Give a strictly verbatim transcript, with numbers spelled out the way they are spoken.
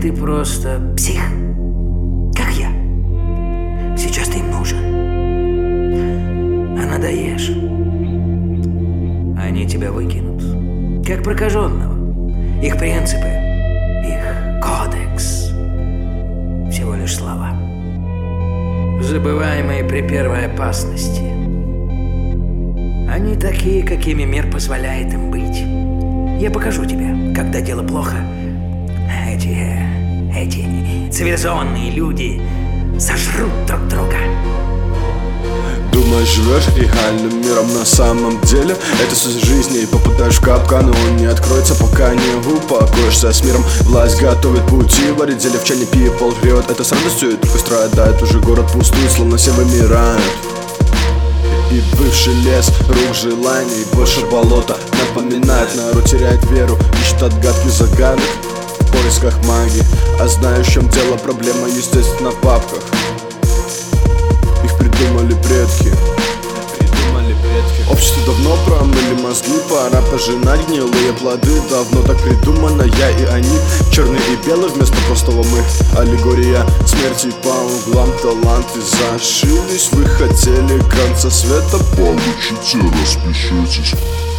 ты просто псих, как я. Сейчас ты им нужен, а надоешь, они тебя выкинут, как прокаженного. Их принципы, их кодекс — всего лишь слова, забываемые при первой опасности. Они такие, какими мир позволяет им быть. Я покажу тебе, когда дело плохо. Эти, эти цивилизованные люди сожрут друг друга. Думаешь, живешь реальным миром, на самом деле это суть жизни. И попадаешь в капкан, и он не откроется, пока не упокоишься с миром. Власть готовит пути, варит зелье в чайне, people греет это с радостью, и только страдает. Уже город пустует, словно все вымирают. И бывший лес, рук желаний, больше болота. Напоминает, народ теряет веру, ищет отгадки загадок в поисках магии. А знаю, в чем дело, проблема, естественно, в папках. Их придумали предки. Придумали предки. Общество давно промыли мозги, пора пожинать гнилые плоды. Давно так придумано, я и они, черный и белый вместо простого мы. Аллегория смерти по углам, таланты зашились. Вы хотели конца света, получите, распишитесь.